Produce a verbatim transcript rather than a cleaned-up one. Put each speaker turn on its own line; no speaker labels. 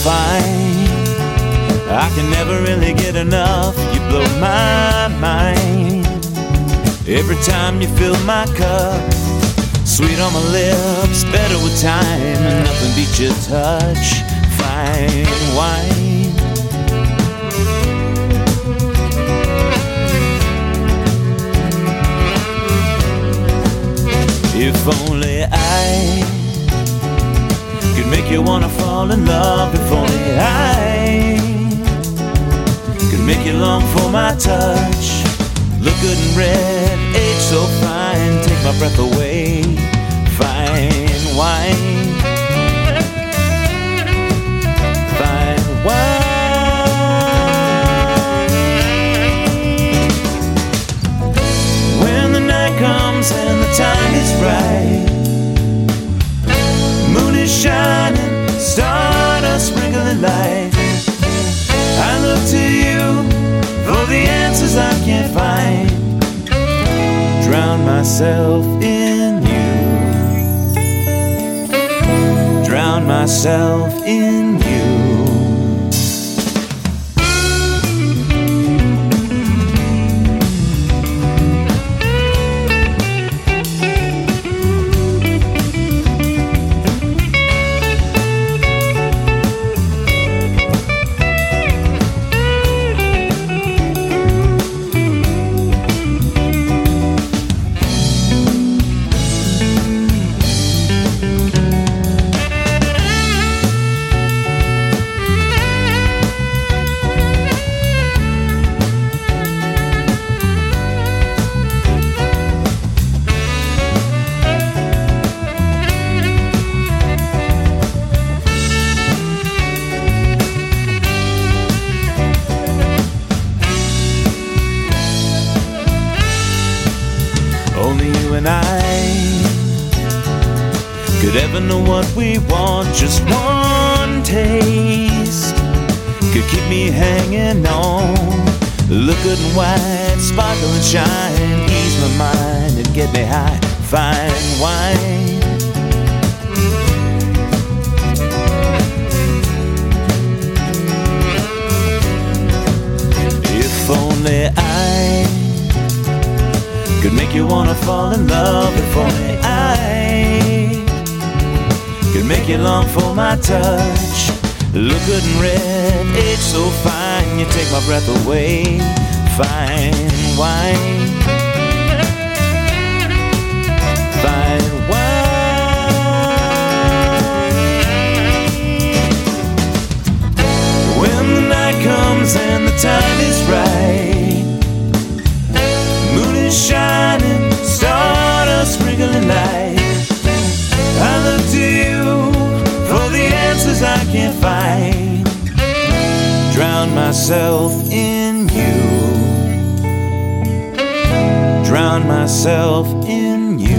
fine. I can never really get enough. You blow my mind. Every time you fill my cup, sweet on my lips, better with time, and nothing beats your touch. Fine wine. If only I could make you wanna fall in love. If only I could make you long for my touch. Look good in red, age so fine, take my breath away. Fine wine. Fine wine. When the night comes and the time is right, moon is shining, stardust sprinkling light. I look to you for the answers I can't find. Drown myself in you. Drown myself in you. Only you and I could ever know what we want. Just one taste could keep me hanging on. Look good and white, sparkle and shine, ease my mind and get me high. Fine wine. If only I could make you wanna fall in love. If only I could make you long for my touch. Look good in red, age so fine, you take my breath away. Fine wine. Fine wine. When the night comes and the time is right, moon is shining, stardust sprinkling light. I look to you for the answers I can't find. Drown myself in you. Drown myself in you.